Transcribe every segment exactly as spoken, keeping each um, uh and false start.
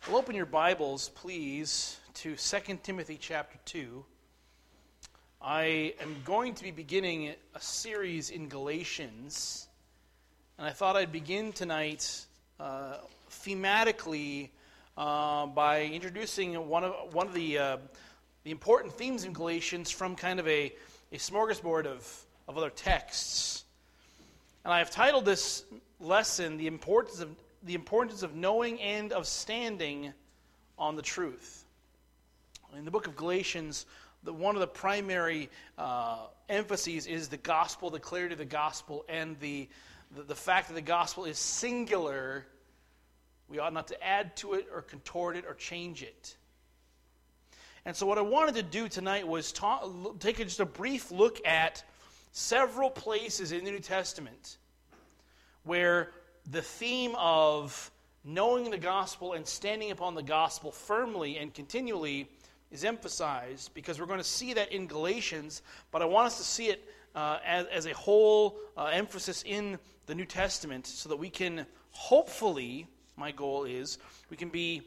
Well, open your Bibles, please, to Second Timothy chapter two. I am going to be beginning a series in Galatians, and I thought I'd begin tonight uh, thematically uh, by introducing one of one of the uh, the important themes in Galatians from kind of a, a smorgasbord of, of other texts. And I have titled this lesson, The Importance of the importance of knowing and of standing on the truth. In the book of Galatians, the, one of the primary uh, emphases is the gospel, the clarity of the gospel, and the, the, the fact that the gospel is singular. We ought not to add to it or contort it or change it. And so what I wanted to do tonight was ta- take a, just a brief look at several places in the New Testament where the theme of knowing the gospel and standing upon the gospel firmly and continually is emphasized, because we're going to see that in Galatians, but I want us to see it uh, as, as a whole uh, emphasis in the New Testament so that we can hopefully, my goal is, we can be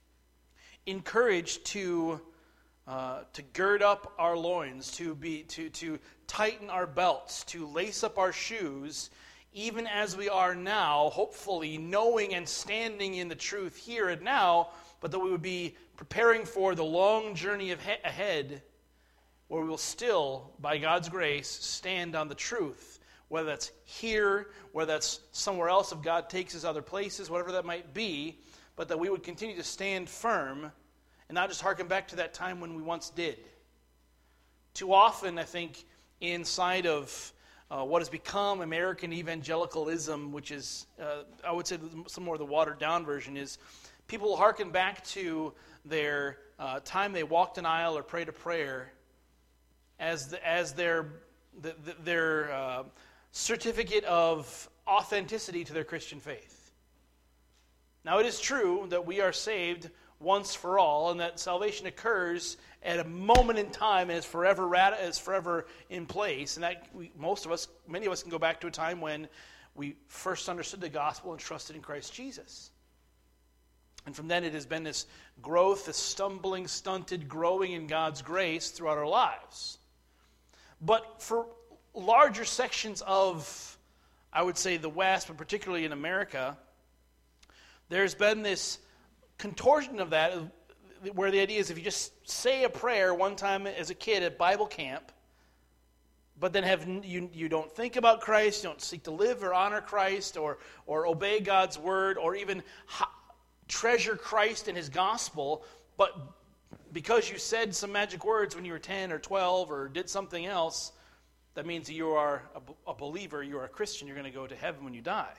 encouraged to uh, to gird up our loins, to be to to tighten our belts, to lace up our shoes, even as we are now, hopefully knowing and standing in the truth here and now, but that we would be preparing for the long journey of he- ahead, where we will still, by God's grace, stand on the truth, whether that's here, whether that's somewhere else, if God takes us other places, whatever that might be, but that we would continue to stand firm and not just harken back to that time when we once did. Too often, I think, inside of Uh, what has become American evangelicalism, which is, uh, I would say some more of the watered-down version, is people harken back to their uh, time they walked an aisle or prayed a prayer as the, as their the, the, their uh, certificate of authenticity to their Christian faith. Now, it is true that we are saved once for all, and that salvation occurs at a moment in time and is forever is forever in place. And that we, most of us, many of us, can go back to a time when we first understood the gospel and trusted in Christ Jesus. And from then it has been this growth, this stumbling, stunted, growing in God's grace throughout our lives. But for larger sections of, I would say, the West, but particularly in America, there's been this contortion of that, where the idea is if you just say a prayer one time as a kid at Bible camp, but then have you you don't think about Christ, you don't seek to live or honor Christ or or obey God's word or even ha- treasure Christ and His gospel, but because you said some magic words when you were ten or twelve or did something else, that means you are a, a believer, you are a Christian, you're going to go to heaven when you die.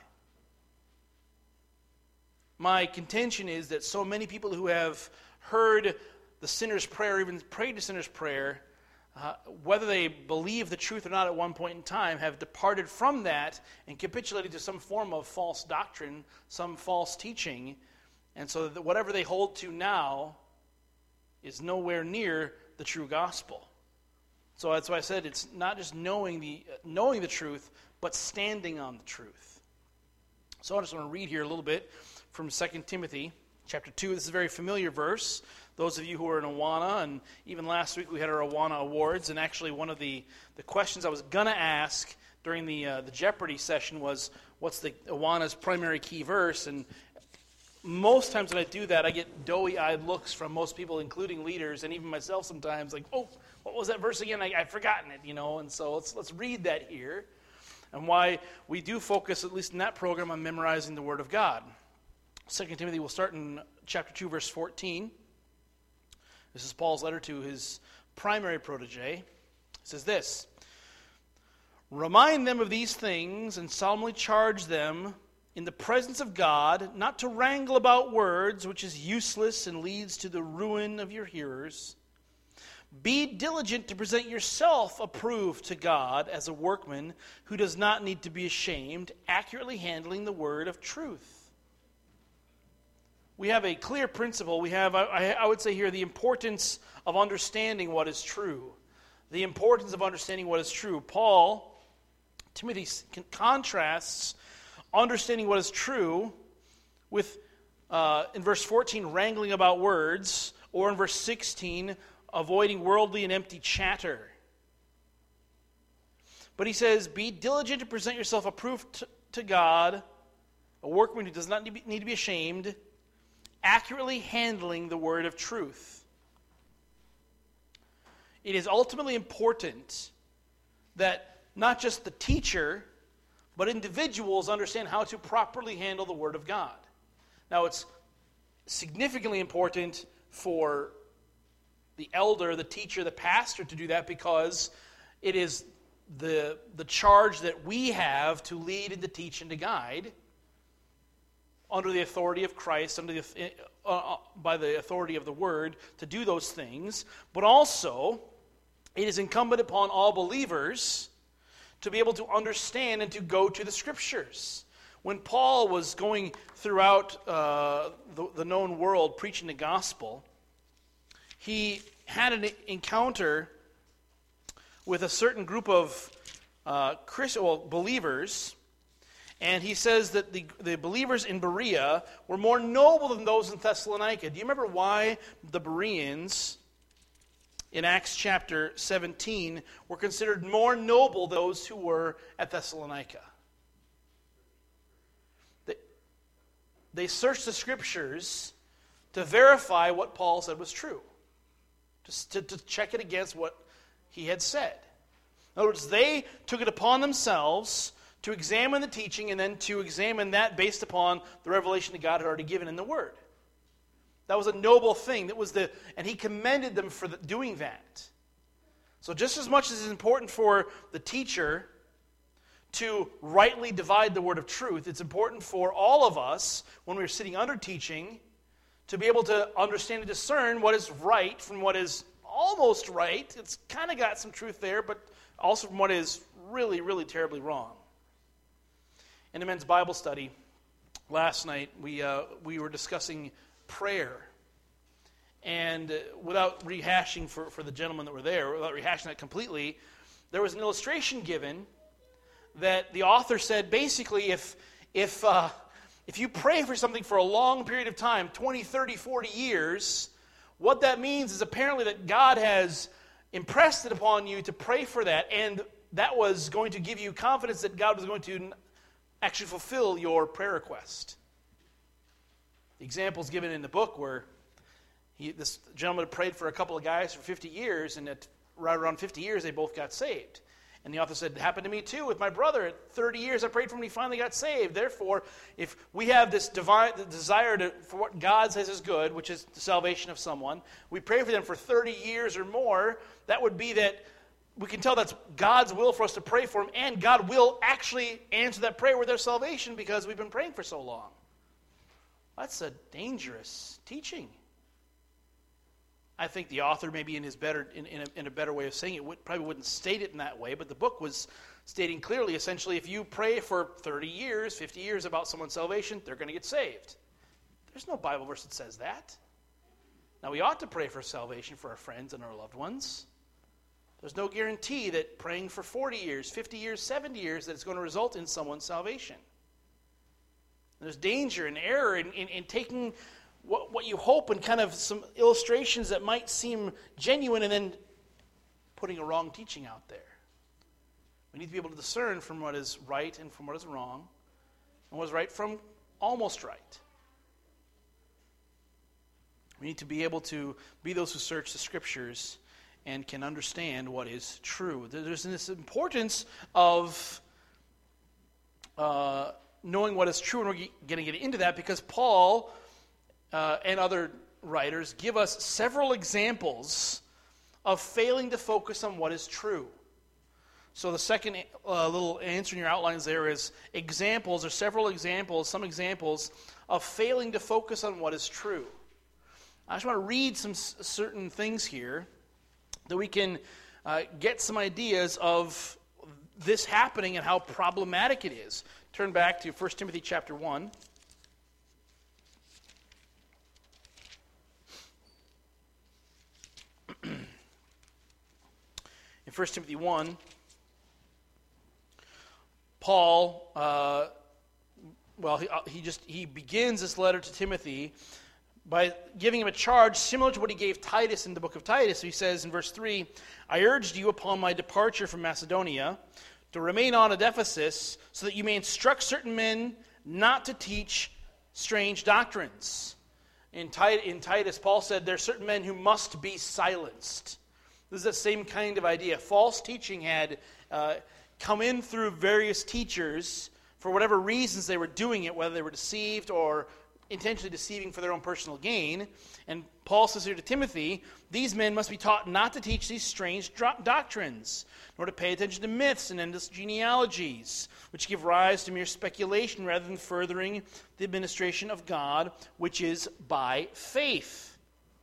My contention is that so many people who have heard the sinner's prayer, even prayed the sinner's prayer, uh, whether they believe the truth or not at one point in time, have departed from that and capitulated to some form of false doctrine, some false teaching, and so that whatever they hold to now is nowhere near the true gospel. So that's why I said it's not just knowing the knowing the truth, but standing on the truth. So I just want to read here a little bit from Second Timothy chapter two. This is a very familiar verse. Those of you who are in Awana, and even last week we had our Awana Awards, and actually one of the, the questions I was going to ask during the uh, the Jeopardy session was, what's the Awana's primary key verse? And most times when I do that, I get doughy-eyed looks from most people, including leaders, and even myself sometimes, like, oh, what was that verse again? I, I've forgotten it, you know, and so let's let's read that here, and why we do focus, at least in that program, on memorizing the Word of God. Second Timothy, we'll start in chapter two, verse fourteen. This is Paul's letter to his primary protege. It says this: "Remind them of these things and solemnly charge them in the presence of God not to wrangle about words, which is useless and leads to the ruin of your hearers. Be diligent to present yourself approved to God as a workman who does not need to be ashamed, accurately handling the word of truth." We have a clear principle. We have, I, I would say here, the importance of understanding what is true. The importance of understanding what is true. Paul, Timothy contrasts understanding what is true with uh, in verse fourteen, wrangling about words, or in verse sixteen, avoiding worldly and empty chatter. But he says, be diligent to present yourself approved to, to God, a workman who does not need, need to be ashamed, accurately handling the word of truth. It is ultimately important that not just the teacher, but individuals understand how to properly handle the Word of God. Now, it's significantly important for the elder, the teacher, the pastor to do that because it is the, the charge that we have to lead and to teach and to guide under the authority of Christ, under the, uh, by the authority of the Word, to do those things. But also, it is incumbent upon all believers to be able to understand and to go to the Scriptures. When Paul was going throughout uh, the, the known world preaching the gospel, he had an encounter with a certain group of uh, Christ, well, believers, and he says that the, the believers in Berea were more noble than those in Thessalonica. Do you remember why the Bereans in Acts chapter seventeen were considered more noble than those who were at Thessalonica? They, they searched the Scriptures to verify what Paul said was true, to, to, to check it against what he had said. In other words, they took it upon themselves to examine the teaching and then to examine that based upon the revelation that God had already given in the Word. That was a noble thing. That was the, and he commended them for the, doing that. So just as much as it's important for the teacher to rightly divide the word of truth, it's important for all of us, when we're sitting under teaching, to be able to understand and discern what is right from what is almost right. It's kind of got some truth there, but also from what is really, really terribly wrong. In the men's Bible study last night, we uh, we were discussing prayer. And uh, without rehashing for, for the gentlemen that were there, without rehashing that completely, there was an illustration given that the author said basically if if uh, if you pray for something for a long period of time, twenty, thirty, forty years, what that means is apparently that God has impressed it upon you to pray for that, and that was going to give you confidence that God was going to actually fulfill your prayer request. The examples given in the book were he, this gentleman had prayed for a couple of guys for fifty years, and at right around fifty years, they both got saved. And the author said, it happened to me too with my brother. At thirty years, I prayed for him, and he finally got saved. Therefore, if we have this divine the desire to, for what God says is good, which is the salvation of someone, we pray for them for thirty years or more, that would be that we can tell that's God's will for us to pray for them, and God will actually answer that prayer with their salvation because we've been praying for so long. That's a dangerous teaching. I think the author, maybe in his better in, in, a, in a better way of saying it, would, probably wouldn't state it in that way, but the book was stating clearly, essentially, if you pray for thirty years, fifty years about someone's salvation, they're going to get saved. There's no Bible verse that says that. Now, we ought to pray for salvation for our friends and our loved ones. There's no guarantee that praying for forty years, fifty years, seventy years, that it's going to result in someone's salvation. There's danger and error in, in, in taking what, what you hope and kind of some illustrations that might seem genuine and then putting a wrong teaching out there. We need to be able to discern from what is right and from what is wrong, and what is right from almost right. We need to be able to be those who search the Scriptures and can understand what is true. There's this importance of uh, knowing what is true, and we're going to get into that because Paul uh, and other writers give us several examples of failing to focus on what is true. So the second uh, little answer in your outlines there is examples, or several examples, some examples of failing to focus on what is true. I just want to read some s- certain things here that we can uh, get some ideas of this happening and how problematic it is. Turn back to First Timothy chapter one. In First Timothy one, Paul uh, well, he, he just he begins this letter to Timothy by giving him a charge similar to what he gave Titus in the book of Titus. So he says in verse three, I urged you upon my departure from Macedonia to remain on at Ephesus, so that you may instruct certain men not to teach strange doctrines. In, Tit- in Titus, Paul said there are certain men who must be silenced. This is the same kind of idea. False teaching had uh, come in through various teachers for whatever reasons they were doing it, whether they were deceived or intentionally deceiving for their own personal gain. And Paul says here to Timothy, these men must be taught not to teach these strange dro- doctrines, nor to pay attention to myths and endless genealogies, which give rise to mere speculation rather than furthering the administration of God, which is by faith.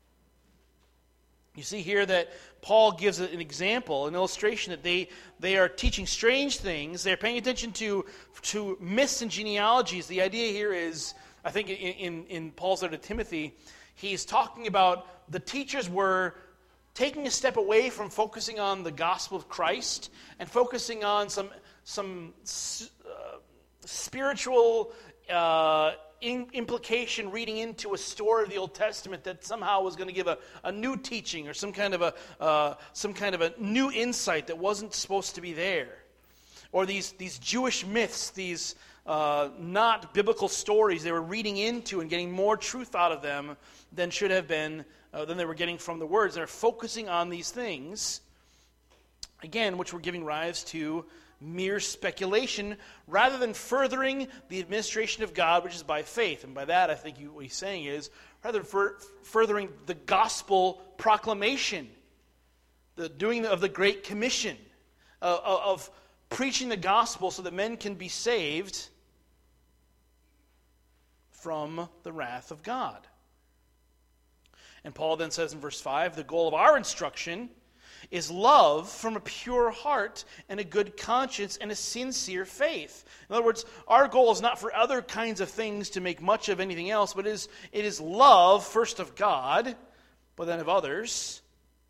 You see here that Paul gives an example, an illustration that they, they are teaching strange things. They're paying attention to, to myths and genealogies. The idea here is, I think in, in, in Paul's letter to Timothy, he's talking about the teachers were taking a step away from focusing on the gospel of Christ and focusing on some, some uh, spiritual uh, in, implication reading into a story of the Old Testament that somehow was going to give a, a new teaching or some kind of a uh, some kind of a new insight that wasn't supposed to be there. Or these, these Jewish myths, these uh, not biblical stories they were reading into and getting more truth out of them than should have been, uh, than they were getting from the words. They're focusing on these things, again, which were giving rise to mere speculation rather than furthering the administration of God, which is by faith. And by that, I think you, what he's saying is, rather than fur- furthering the gospel proclamation, the doing of the Great Commission, uh, of preaching the gospel so that men can be saved from the wrath of God. And Paul then says in verse five, the goal of our instruction is love from a pure heart and a good conscience and a sincere faith. In other words, our goal is not for other kinds of things to make much of anything else, but it is, it is love first of God, but then of others,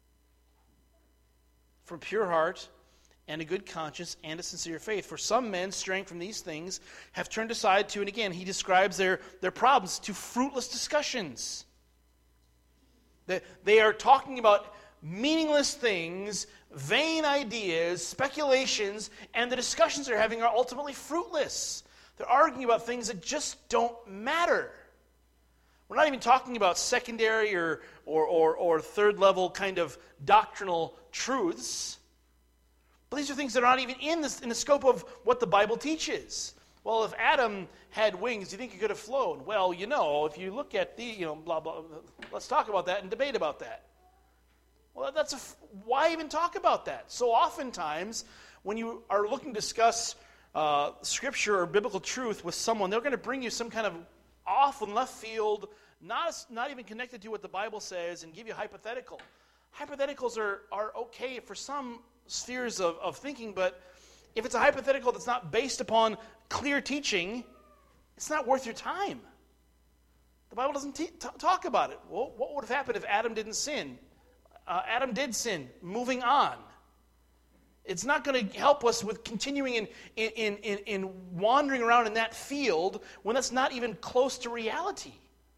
from pure heart and a good conscience and a sincere faith. For some men, straying from these things, have turned aside to, and again, he describes their, their problems, to fruitless discussions. They, they are talking about meaningless things, vain ideas, speculations, and the discussions they're having are ultimately fruitless. They're arguing about things that just don't matter. We're not even talking about secondary or, or, or, or third level kind of doctrinal truths. But these are things that are not even in, this, in the scope of what the Bible teaches. Well, if Adam had wings, do you think he could have flown? Well, you know, if you look at the, you know, blah, blah, let's talk about that and debate about that. Well, that's a, why even talk about that? So oftentimes, when you are looking to discuss uh, Scripture or biblical truth with someone, they're going to bring you some kind of off and left field, not, not even connected to what the Bible says, and give you a hypothetical. Hypotheticals are, are okay for some spheres of, of thinking, but if it's a hypothetical that's not based upon clear teaching, it's not worth your time. The Bible doesn't t- t- talk about it. Well, what would have happened if Adam didn't sin? Uh, Adam did sin. Moving on. It's not going to help us with continuing in, in, in, in wandering around in that field when that's not even close to reality.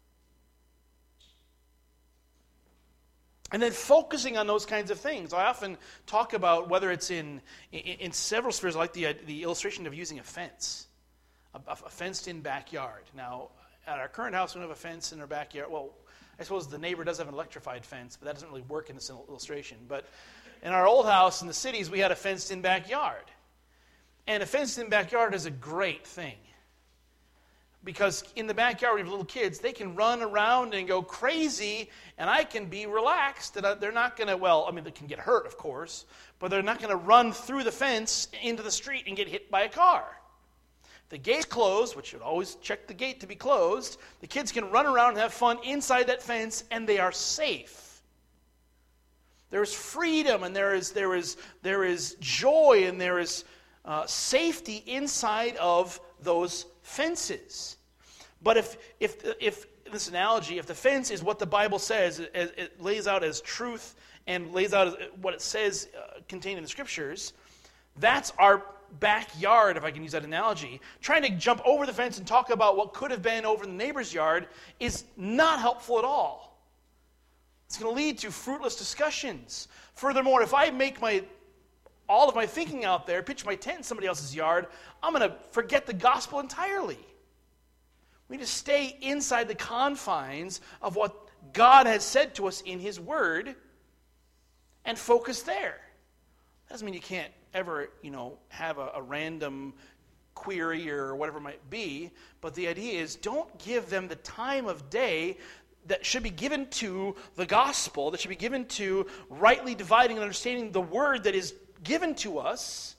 And then focusing on those kinds of things. I often talk about whether it's in, in, in several spheres, like the, the illustration of using a fence, a, a fenced-in backyard. Now, at our current house, we don't have a fence in our backyard. Well, I suppose the neighbor does have an electrified fence, but that doesn't really work in this illustration. But in our old house in the cities, we had a fenced-in backyard. And a fenced-in backyard is a great thing. Because in the backyard, we have little kids. They can run around and go crazy, and I can be relaxed that they're not going to, well, I mean, they can get hurt, of course, but they're not going to run through the fence into the street and get hit by a car. The gate's closed, which you would always check the gate to be closed. The kids can run around and have fun inside that fence, and they are safe. There is freedom, and there is there is there is joy, and there is uh, safety inside of those fences. But if if if this analogy, if the fence is what the Bible says, it, it lays out as truth and lays out as what it says uh, contained in the Scriptures, That's our backyard, if I can use that analogy. Trying to jump over the fence and talk about what could have been over in the neighbor's yard is not helpful at all. It's going to lead to fruitless discussions. Furthermore, if I make my all of my thinking out there, pitch my tent in somebody else's yard, I'm going to forget the gospel entirely. We need to stay inside the confines of what God has said to us in His Word and focus there. That doesn't mean you can't ever, you know, have a, a random query or whatever it might be, but the idea is don't give them the time of day that should be given to the gospel, that should be given to rightly dividing and understanding the Word that is given to us,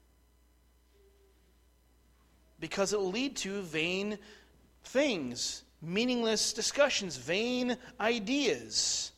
because it will lead to vain things, meaningless discussions, vain ideas.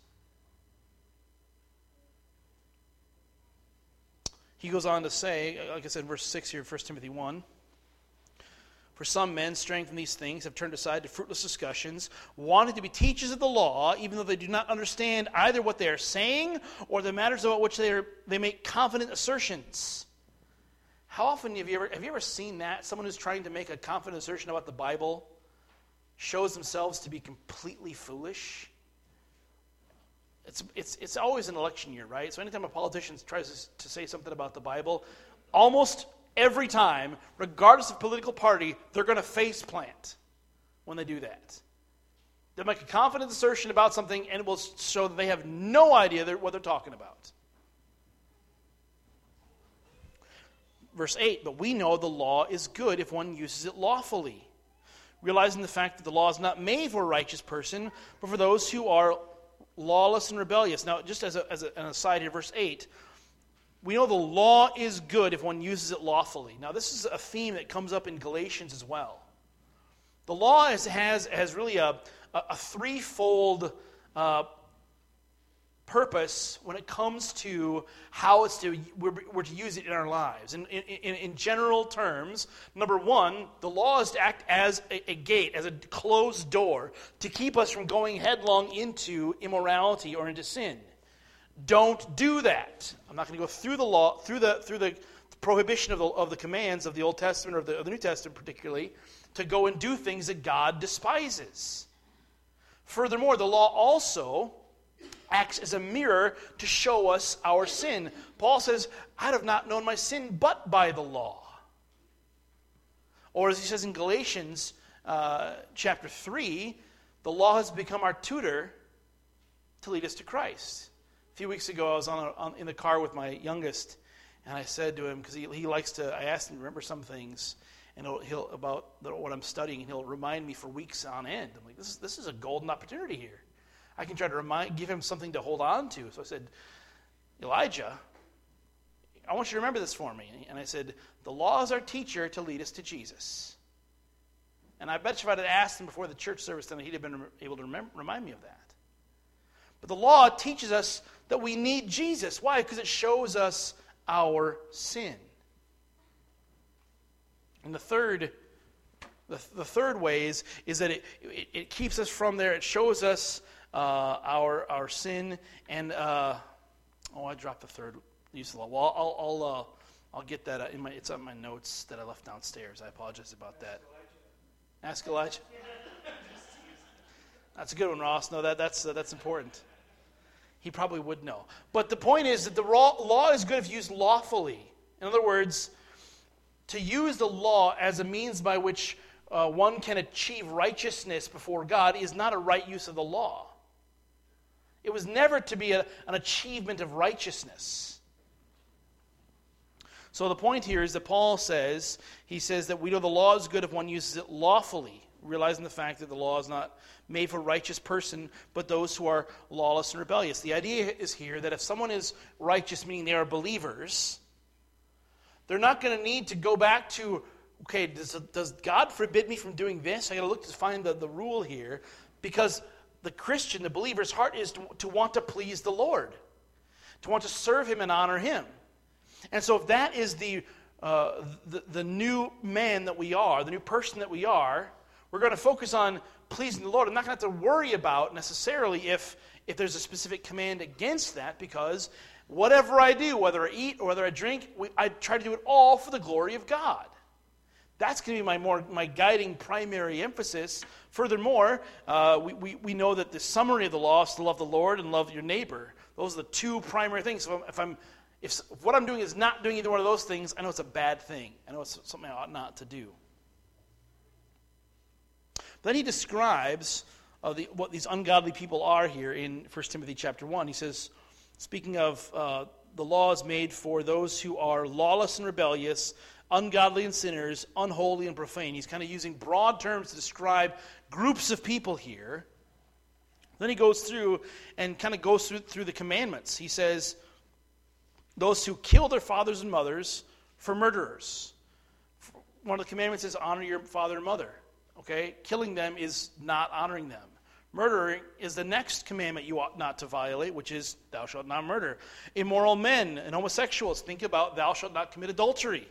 He goes on to say, like I said in verse six here, First Timothy one, for some men, straying from these things, have turned aside to fruitless discussions, wanting to be teachers of the law, even though they do not understand either what they are saying or the matters about which they are, they make confident assertions. How often have you ever have you ever seen that? Someone who's trying to make a confident assertion about the Bible shows themselves to be completely foolish. It's it's it's always an election year, right? So anytime a politician tries to say something about the Bible, almost every time, regardless of political party, they're going to face plant when they do that. They'll make a confident assertion about something, and it will show that they have no idea what they're talking about. Verse eight, but we know the law is good if one uses it lawfully, realizing the fact that the law is not made for a righteous person, but for those who are lawless and rebellious. Now, just as, a, as a, an aside here, verse eight, we know the law is good if one uses it lawfully. Now, this is a theme that comes up in Galatians as well. The law is, has, has really a, a, a threefold uh, purpose when it comes to how it's to we're, we're to use it in our lives. In, in, in general terms, number one, the law is to act as a, a gate, as a closed door, to keep us from going headlong into immorality or into sin. Don't do that. I'm not going to go through the law, through the through the prohibition of the of the commands of the Old Testament or of the, of the New Testament particularly, to go and do things that God despises. Furthermore, the law also acts as a mirror to show us our sin. Paul says, I have not known my sin but by the law. Or as he says in Galatians uh, chapter three, the law has become our tutor to lead us to Christ. A few weeks ago, I was on, a, on in the car with my youngest, and I said to him, because he, he likes to, I asked him to remember some things and he'll, he'll about the, what I'm studying, and he'll remind me for weeks on end. I'm like, this is, this is a golden opportunity here. I can try to remind, give him something to hold on to. So I said, Elijah, I want you to remember this for me. And I said, the law is our teacher to lead us to Jesus. And I bet you if I'd have asked him before the church service, then he'd have been able to remember, remind me of that. But the law teaches us that we need Jesus. Why? Because it shows us our sin. And the third, the, the third ways is that it, it, it keeps us from there. It shows us uh, our our sin. And uh, oh, I dropped the third use of the law. Well, I'll I'll uh, I'll get that in my. It's on my notes that I left downstairs. I apologize about that. Ask Elijah. That's a good one, Ross. No, that that's uh, that's important. He probably would know. But the point is that the law is good if used lawfully. In other words, to use the law as a means by which uh, one can achieve righteousness before God is not a right use of the law. It was never to be a, an achievement of righteousness. So the point here is that Paul says, he says that we know the law is good if one uses it lawfully, realizing the fact that the law is not made for a righteous person, but those who are lawless and rebellious. The idea is here that if someone is righteous, meaning they are believers, they're not going to need to go back to, okay, does, does God forbid me from doing this? I got to look to find the, the rule here, because the Christian, the believer's heart is to, to want to please the Lord, to want to serve Him and honor Him. And so if that is the, uh, the, the new man that we are, the new person that we are, we're going to focus on pleasing the Lord. I'm not going to have to worry about necessarily if, if there's a specific command against that, because Whatever I do, whether I eat or whether I drink, we, I try to do it all for the glory of God. That's going to be my more my guiding primary emphasis. Furthermore, uh, we, we, we know that the summary of the law is to love the Lord and love your neighbor. Those are the two primary things. So if I'm if, if what I'm doing is not doing either one of those things, I know it's a bad thing. I know it's something I ought not to do. Then he describes uh, the, what these ungodly people are here in First Timothy chapter one. He says, speaking of uh, the law is made for those who are lawless and rebellious, ungodly and sinners, unholy and profane. He's kind of using broad terms to describe groups of people here. Then he goes through and kind of goes through, through the commandments. He says, those who kill their fathers and mothers for murderers. One of the commandments is honor your father and mother. Okay? Killing them is not honoring them. Murdering is the next commandment you ought not to violate, which is thou shalt not murder. Immoral men and homosexuals, think about thou shalt not commit adultery.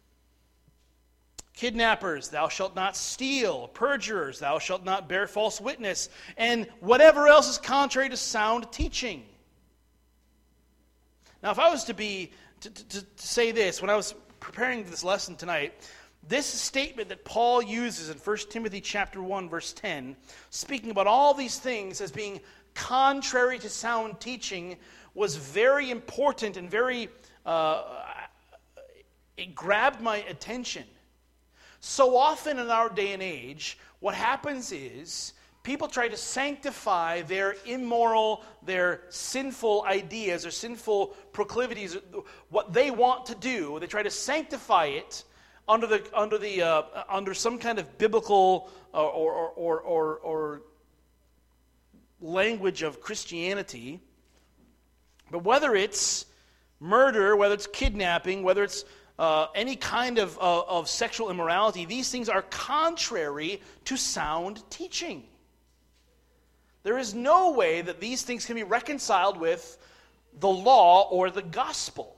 Kidnappers, thou shalt not steal. Perjurers, thou shalt not bear false witness. And whatever else is contrary to sound teaching. Now, if I was to be to, to, to say this, when I was preparing this lesson tonight, this statement that Paul uses in First Timothy chapter one, verse ten, speaking about all these things as being contrary to sound teaching, was very important and very, uh, it grabbed my attention. So often in our day and age, what happens is people try to sanctify their immoral, their sinful ideas or sinful proclivities, what they want to do. They try to sanctify it under the under the uh, under some kind of biblical uh, or, or, or or or language of Christianity. But whether it's murder, whether it's kidnapping, whether it's uh, any kind of uh, of sexual immorality, these things are contrary to sound teaching. There is no way that these things can be reconciled with the law or the gospel.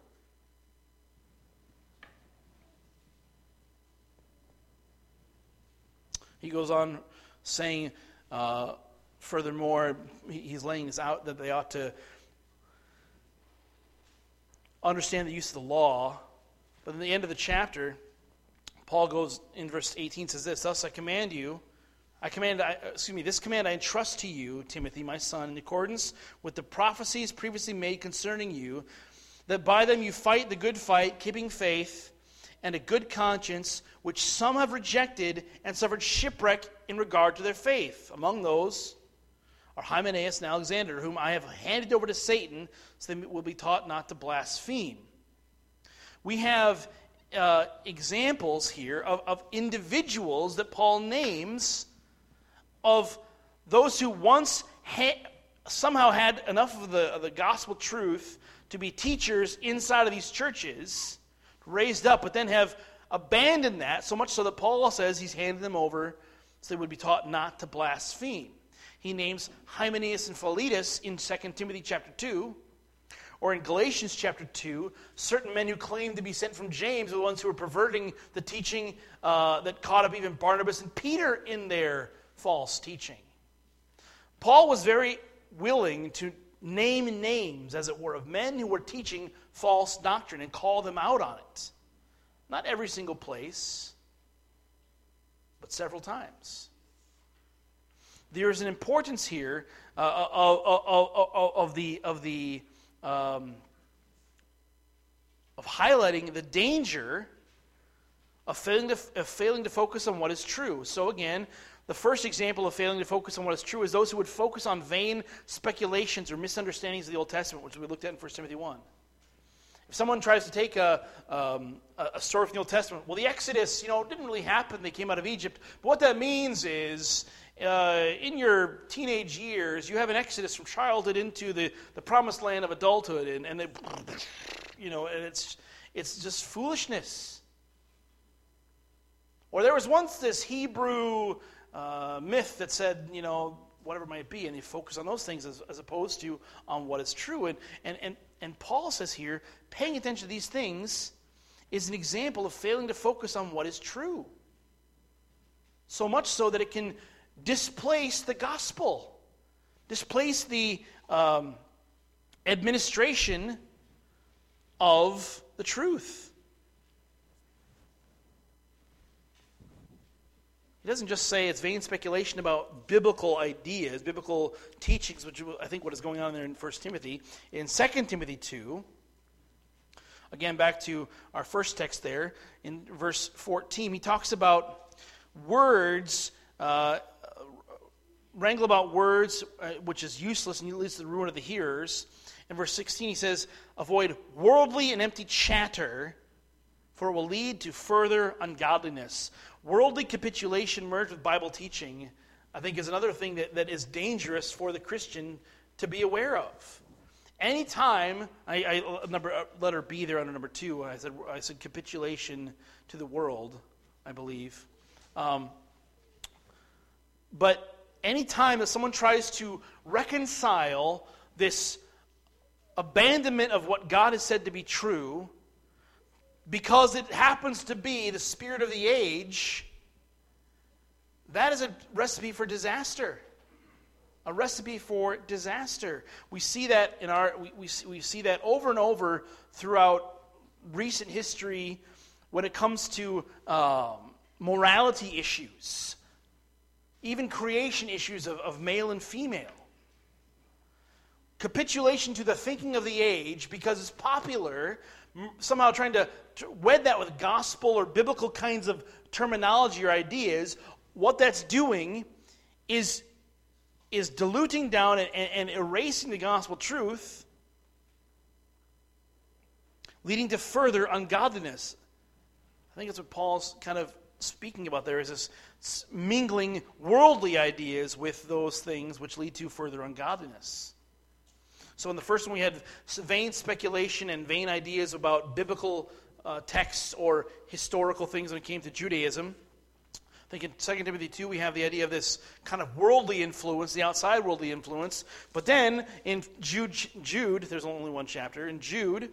He goes on saying, uh, furthermore, he's laying this out that they ought to understand the use of the law. But in the end of the chapter, Paul goes in verse eighteen, says this, thus I command you, I command, I, excuse me, this command I entrust to you, Timothy, my son, in accordance with the prophecies previously made concerning you, that by them you fight the good fight, keeping faith and a good conscience, which some have rejected and suffered shipwreck in regard to their faith. Among those are Hymenaeus and Alexander, whom I have handed over to Satan, so they will be taught not to blaspheme. We have uh, examples here of, of individuals that Paul names of those who once ha- somehow had enough of the, of the gospel truth to be teachers inside of these churches, raised up, but then have abandoned that, so much so that Paul says he's handed them over so they would be taught not to blaspheme. He names Hymenaeus and Philetus in Second Timothy chapter two, or in Galatians chapter two, certain men who claimed to be sent from James are the ones who were perverting the teaching uh, that caught up even Barnabas and Peter in their false teaching. Paul was very willing to name names, as it were, of men who were teaching false doctrine and call them out on it. Not every single place, but several times. There is an importance here uh, of, of, of, of the of the um, of highlighting the danger of failing to of failing to focus on what is true. So again, the first example of failing to focus on what is true is those who would focus on vain speculations or misunderstandings of the Old Testament, which we looked at in First Timothy one. If someone tries to take a, um, a story from the Old Testament, well, the Exodus, you know, didn't really happen. They came out of Egypt. But what that means is, uh, in your teenage years, you have an exodus from childhood into the, the promised land of adulthood, and, and they, you know, and it's it's just foolishness. Or there was once this Hebrew uh, myth that said, you know, whatever it might be, and they focus on those things as, as opposed to on what is true. And and and And Paul says here, paying attention to these things is an example of failing to focus on what is true. So much so that it can displace the gospel, displace the um, administration of the truth. He doesn't just say it's vain speculation about biblical ideas, biblical teachings, which I think what is going on there in First Timothy. In Second Timothy two, again back to our first text there, in verse fourteen, he talks about words, uh, wrangle about words, uh, which is useless and leads to the ruin of the hearers. In verse sixteen, he says, avoid worldly and empty chatter, for it will lead to further ungodliness. Worldly capitulation merged with Bible teaching, I think, is another thing that, that is dangerous for the Christian to be aware of. Anytime, I, I number letter B there under number two, I said I said capitulation to the world, I believe. Um, but anytime that someone tries to reconcile this abandonment of what God has said to be true, because it happens to be the spirit of the age, that is a recipe for disaster. A recipe for disaster. We see that in our we, we, we see that over and over throughout recent history when it comes to um, morality issues, even creation issues of, of male and female. Capitulation to the thinking of the age because it's popular, somehow trying to wed that with gospel or biblical kinds of terminology or ideas. What that's doing is, is diluting down and, and erasing the gospel truth, leading to further ungodliness. I think that's what Paul's kind of speaking about there, is this mingling worldly ideas with those things which lead to further ungodliness. So in the first one we had vain speculation and vain ideas about biblical uh, texts or historical things when it came to Judaism. I think in Second Timothy two we have the idea of this kind of worldly influence, the outside worldly influence. But then in Jude, Jude, there's only one chapter, in Jude,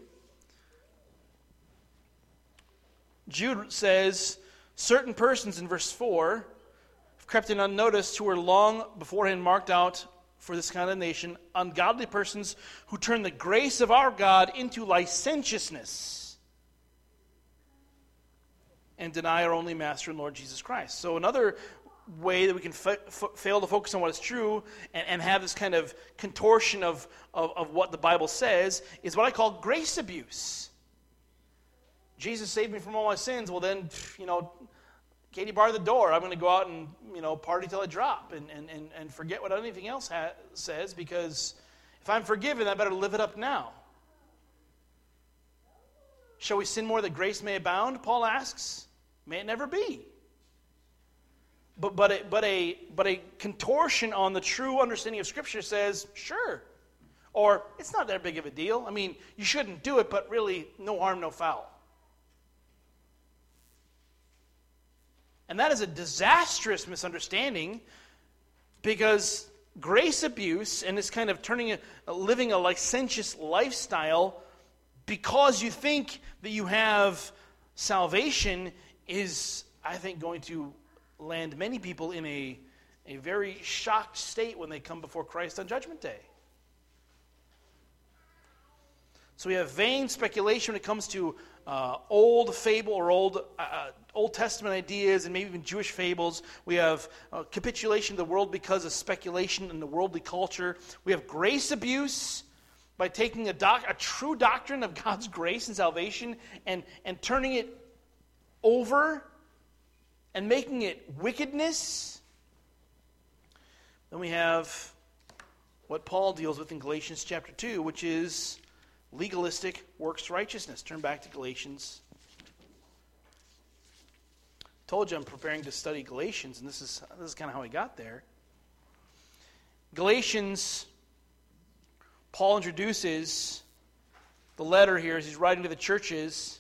Jude says, certain persons in verse four have crept in unnoticed who were long beforehand marked out for this condemnation, ungodly persons who turn the grace of our God into licentiousness and deny our only Master and Lord Jesus Christ. So another way that we can fa- f- fail to focus on what is true and, and have this kind of contortion of, of, of what the Bible says is what I call grace abuse. Jesus saved me from all my sins. Well then, you know, Katie, bar the door. I'm going to go out and, you know, party till I drop and, and, and, and forget what anything else ha- says, because if I'm forgiven, I better live it up now. Shall we sin more that grace may abound? Paul asks. May it never be. But but a, but a but a contortion on the true understanding of Scripture says, sure. Or it's not that big of a deal. I mean, you shouldn't do it, but really, no harm, no foul. And that is a disastrous misunderstanding, because grace abuse and this kind of turning a, living a licentious lifestyle because you think that you have salvation is, I think, going to land many people in a, a very shocked state when they come before Christ on Judgment Day. So we have vain speculation when it comes to uh, old fable or old uh, Old Testament ideas and maybe even Jewish fables. We have uh, capitulation of the world because of speculation in the worldly culture. We have grace abuse by taking a, doc, a true doctrine of God's grace and salvation and, and turning it over and making it wickedness. Then we have what Paul deals with in Galatians chapter two, which is legalistic works righteousness. Turn back to Galatians. Told you I'm preparing to study Galatians, and this is this is kind of how I got there. Galatians, Paul introduces the letter here as he's writing to the churches.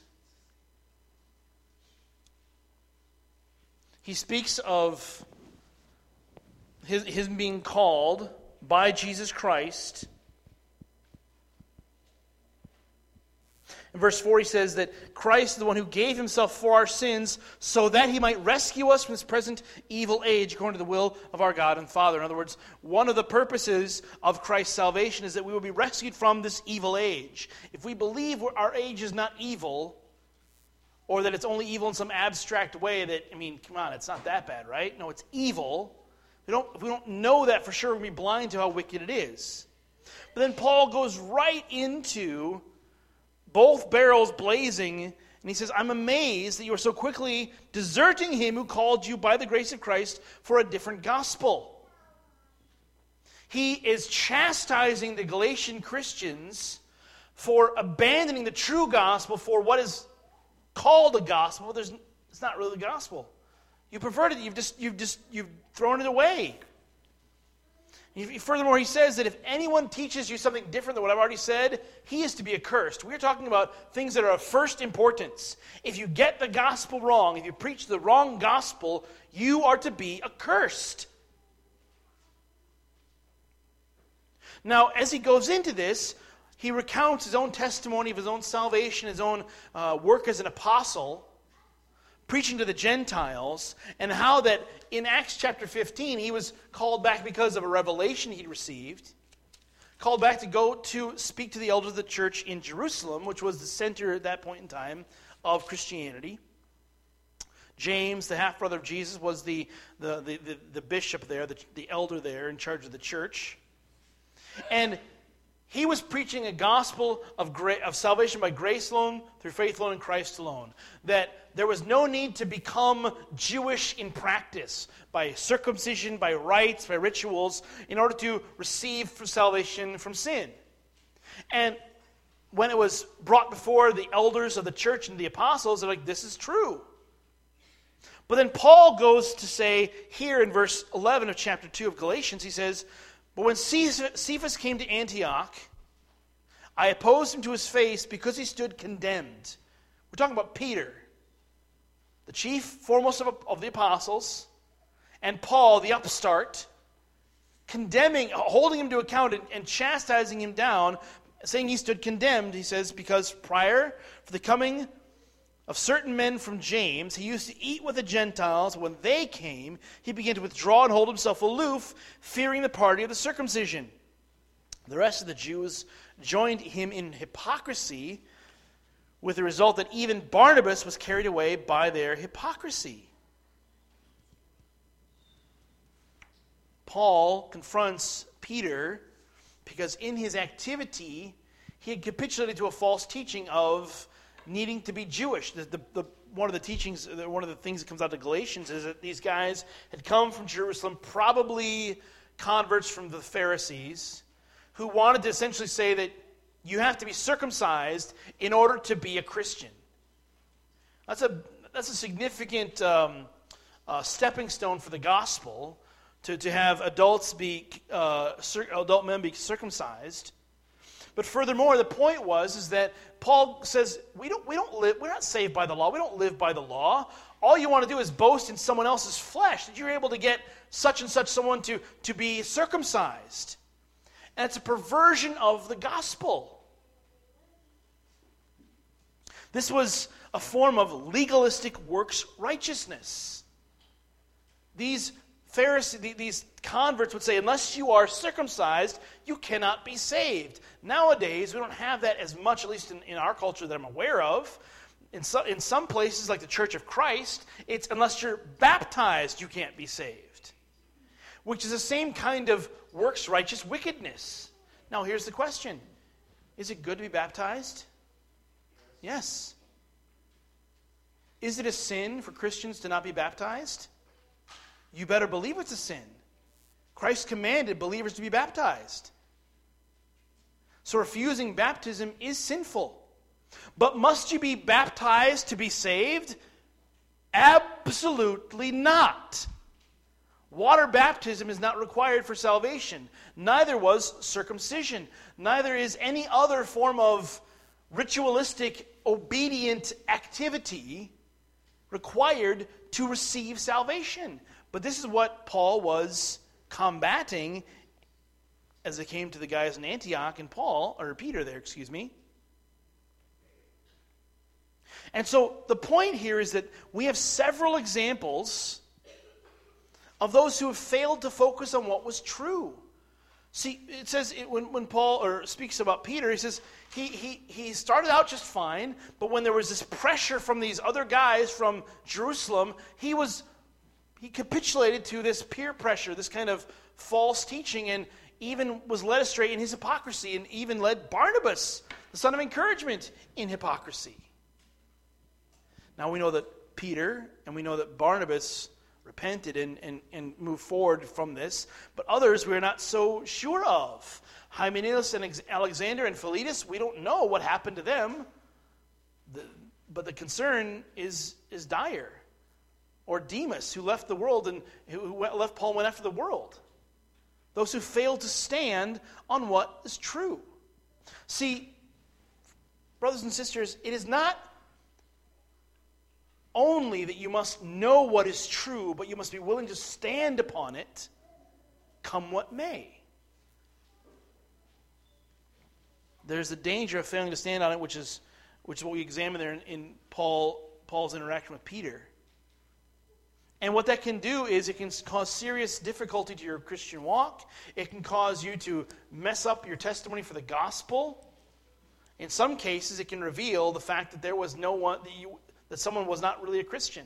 He speaks of his, his being called by Jesus Christ. In verse four, he says that Christ is the one who gave himself for our sins so that he might rescue us from this present evil age according to the will of our God and Father. In other words, one of the purposes of Christ's salvation is that we will be rescued from this evil age. If we believe our age is not evil, or that it's only evil in some abstract way that, I mean, come on, it's not that bad, right? No, it's evil. We don't, if we don't know that for sure, we'll be blind to how wicked it is. But then Paul goes right into both barrels blazing, and he says, I'm amazed that you are so quickly deserting him who called you by the grace of Christ for a different gospel. He is chastising the Galatian Christians for abandoning the true gospel for what is called a gospel. There's, it's not really the gospel. You perverted it. You've just, you've just, you've thrown it away. Furthermore, he says that if anyone teaches you something different than what I've already said, he is to be accursed. We're talking about things that are of first importance. If you get the gospel wrong, if you preach the wrong gospel, you are to be accursed. Now, as he goes into this, he recounts his own testimony of his own salvation, his own uh, work as an apostle, preaching to the Gentiles, and how that in Acts chapter fifteen, he was called back because of a revelation he'd received, called back to go to speak to the elders of the church in Jerusalem, which was the center at that point in time of Christianity. James, the half-brother of Jesus, was the, the, the, the, the bishop there, the, the elder there in charge of the church. And he was preaching a gospel of, gra- of salvation by grace alone, through faith alone, in Christ alone. That there was no need to become Jewish in practice, by circumcision, by rites, by rituals, in order to receive salvation from sin. And when it was brought before the elders of the church and the apostles, they're like, this is true. But then Paul goes to say here in verse eleven of chapter two of Galatians, he says, but when Cephas came to Antioch, I opposed him to his face because he stood condemned. We're talking about Peter, the chief foremost of, of the apostles, and Paul, the upstart, condemning, holding him to account and, and chastising him down, saying he stood condemned. He says, because prior for the coming of certain men from James, he used to eat with the Gentiles. When they came, he began to withdraw and hold himself aloof, fearing the party of the circumcision. The rest of the Jews joined him in hypocrisy, with the result that even Barnabas was carried away by their hypocrisy. Paul confronts Peter because in his activity, he had capitulated to a false teaching of needing to be Jewish. The, the, the, one of the teachings, one of the things that comes out of Galatians is that these guys had come from Jerusalem, probably converts from the Pharisees, who wanted to essentially say that you have to be circumcised in order to be a Christian. That's a that's a significant um, uh, stepping stone for the gospel, to, to have adults be uh, cir- adult men be circumcised. But furthermore, the point was is that Paul says we don't we don't live we're not saved by the law. We don't live by the law. All you want to do is boast in someone else's flesh that you're able to get such and such someone to, to be circumcised. And it's a perversion of the gospel. This was a form of legalistic works righteousness. These Pharisees, these converts would say, unless you are circumcised, you cannot be saved. Nowadays, we don't have that as much, at least in, in our culture that I'm aware of. In, so, in some places, like the Church of Christ, it's unless you're baptized, you can't be saved. Which is the same kind of works righteous wickedness. Now, here's the question. Is it good to be baptized? Yes. Is it a sin for Christians to not be baptized? You better believe it's a sin. Christ commanded believers to be baptized. So refusing baptism is sinful. But must you be baptized to be saved? Absolutely not. Water baptism is not required for salvation. Neither was circumcision. Neither is any other form of ritualistic, obedient activity required to receive salvation. But this is what Paul was combating as it came to the guys in Antioch and Paul, or Peter there, excuse me. And so the point here is that we have several examples of those who have failed to focus on what was true. See, it says it, when, when Paul or speaks about Peter, he says he, he, he started out just fine, but when there was this pressure from these other guys from Jerusalem, he was he capitulated to this peer pressure, this kind of false teaching, and even was led astray in his hypocrisy, and even led Barnabas, the son of encouragement, in hypocrisy. Now we know that Peter and we know that Barnabas repented and, and, and moved forward from this, but others we're not so sure of. Hymenaeus and Alexander and Philetus, we don't know what happened to them, the, but the concern is, is dire. Or Demas, who left the world and who left Paul and went after the world. Those who failed to stand on what is true. See, brothers and sisters, it is not only that you must know what is true, but you must be willing to stand upon it, come what may. There's a danger of failing to stand on it, which is which is what we examine there in, in Paul Paul's interaction with Peter. And what that can do is it can cause serious difficulty to your Christian walk. It can cause you to mess up your testimony for the gospel. In some cases, it can reveal the fact that there was no one that you. that someone was not really a Christian.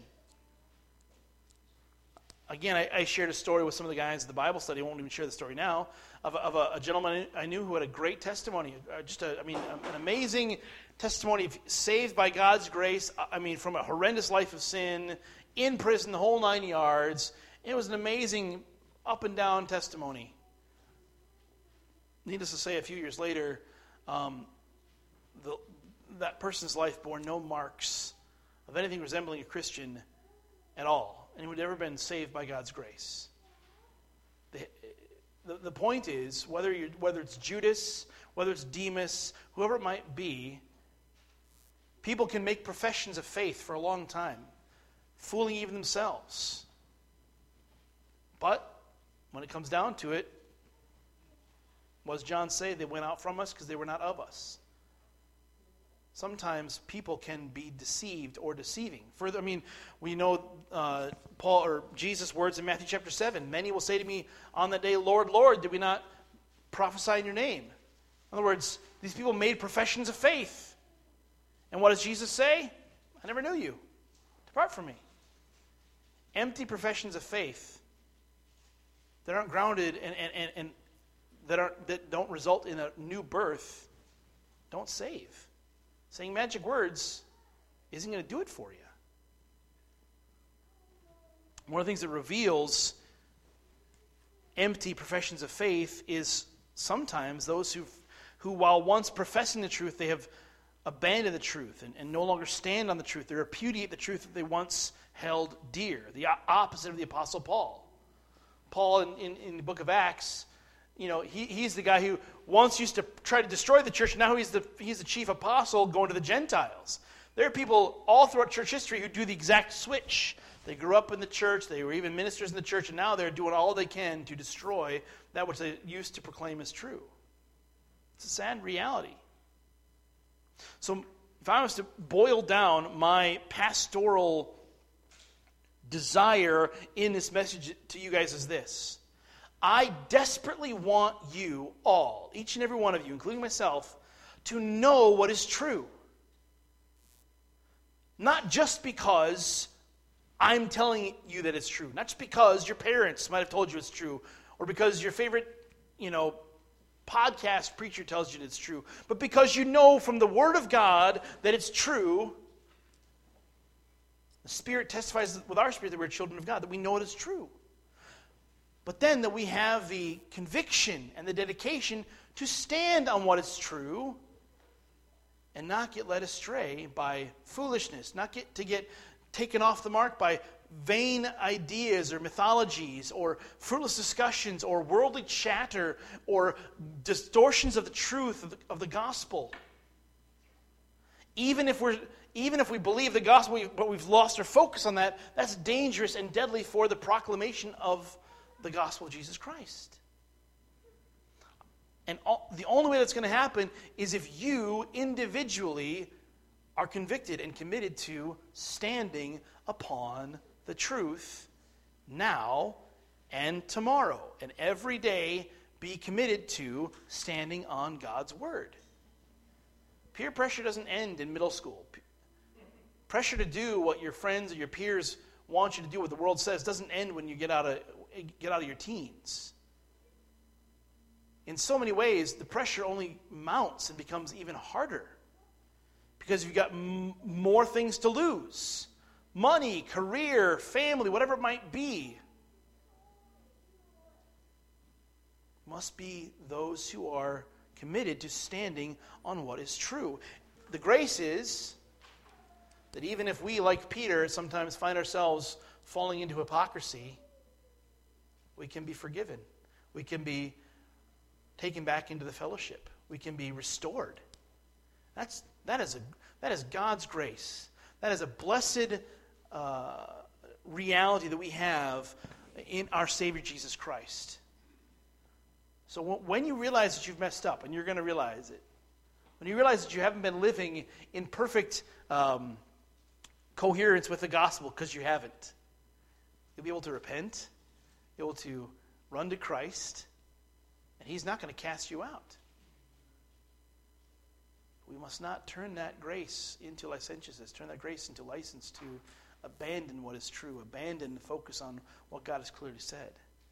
Again, I, I shared a story with some of the guys at the Bible study. I won't even share the story now, of, a, of a, a gentleman I knew who had a great testimony. Uh, just, a, I mean, an amazing testimony of saved by God's grace. I mean, from a horrendous life of sin, in prison, the whole nine yards. It was an amazing up and down testimony. Needless to say, a few years later, um, the, that person's life bore no marks of anything resembling a Christian at all. And he would never been saved by God's grace. The, the, the point is, whether you whether it's Judas, whether it's Demas, whoever it might be, people can make professions of faith for a long time, fooling even themselves. But when it comes down to it, what does John say? They went out from us because they were not of us. Sometimes people can be deceived or deceiving. Further, I mean, we know uh, Paul or Jesus' words in Matthew chapter seven. Many will say to me on that day, Lord, Lord, did we not prophesy in your name? In other words, these people made professions of faith. And what does Jesus say? I never knew you. Depart from me. Empty professions of faith that aren't grounded and, and, and, and that aren't that don't result in a new birth don't save. Saying magic words isn't going to do it for you. One of the things that reveals empty professions of faith is sometimes those who, who while once professing the truth, they have abandoned the truth and, and no longer stand on the truth. They repudiate the truth that they once held dear. The opposite of the Apostle Paul. Paul in, in, in the book of Acts, you know, he, he's the guy who once used to try to destroy the church. Now he's the he's the chief apostle going to the Gentiles. There are people all throughout church history who do the exact switch. They grew up in the church. They were even ministers in the church, and now they're doing all they can to destroy that which they used to proclaim as true. It's a sad reality. So if I was to boil down my pastoral desire in this message to you guys is this. I desperately want you all, each and every one of you, including myself, to know what is true. Not just because I'm telling you that it's true. Not just because your parents might have told you it's true, or because your favorite, you know, podcast preacher tells you that it's true, but because you know from the Word of God that it's true. The Spirit testifies with our spirit that we're children of God, that we know it is true. But then that we have the conviction and the dedication to stand on what is true and not get led astray by foolishness, not get to get taken off the mark by vain ideas or mythologies or fruitless discussions or worldly chatter or distortions of the truth of the, of the gospel. Even if we're even if we believe the gospel, but we've lost our focus on that, that's dangerous and deadly for the proclamation of the gospel of Jesus Christ. And all, the only way that's going to happen is if you individually are convicted and committed to standing upon the truth now and tomorrow. And every day be committed to standing on God's word. Peer pressure doesn't end in middle school. Pressure to do what your friends or your peers want you to do, what the world says, doesn't end when you get out of get out of your teens. In so many ways, the pressure only mounts and becomes even harder because you've got m- more things to lose. Money, career, family, whatever it might be. Must be those who are committed to standing on what is true. The grace is that even if we, like Peter, sometimes find ourselves falling into hypocrisy, we can be forgiven. We can be taken back into the fellowship. We can be restored. That's that is a that is God's grace. That is a blessed uh, reality that we have in our Savior Jesus Christ. So when you realize that you've messed up, and you're going to realize it, when you realize that you haven't been living in perfect um, coherence with the gospel, because you haven't, you'll be able to repent, you'll be able to run to Christ, and He's not going to cast you out. We must not turn that grace into licentiousness, turn that grace into license to abandon what is true, abandon the focus on what God has clearly said.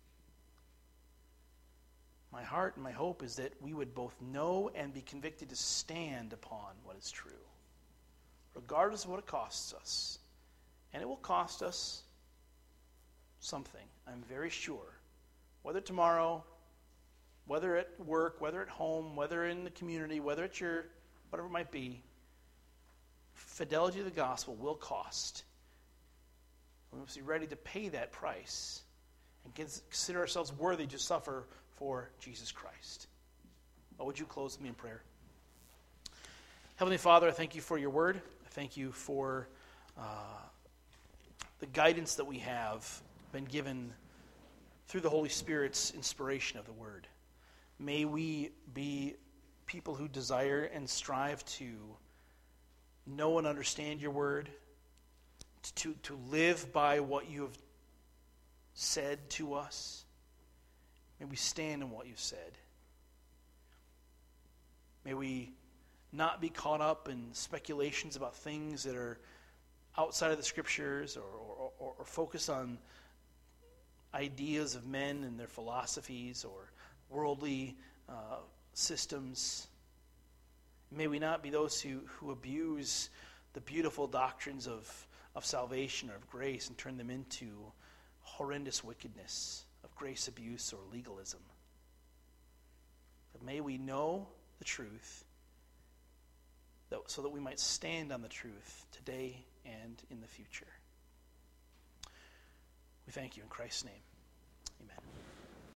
My heart and my hope is that we would both know and be convicted to stand upon what is true, regardless of what it costs us. And it will cost us something, I'm very sure. Whether tomorrow, whether at work, whether at home, whether in the community, whether at your, whatever it might be, fidelity to the gospel will cost. We must be ready to pay that price and consider ourselves worthy to suffer for Jesus Christ. Oh, would you close with me in prayer? Heavenly Father, I thank you for your word. I thank you for uh, the guidance that we have been given through the Holy Spirit's inspiration of the word. May we be people who desire and strive to know and understand your word, to, to live by what you have said to us. May we stand in what you've said. May we not be caught up in speculations about things that are outside of the Scriptures, or, or, or, or focus on ideas of men and their philosophies or worldly uh, systems. May we not be those who, who abuse the beautiful doctrines of, of salvation or of grace and turn them into horrendous wickedness of grace abuse or legalism. But may we know the truth that, so that we might stand on the truth today and in the future. We thank you in Christ's name.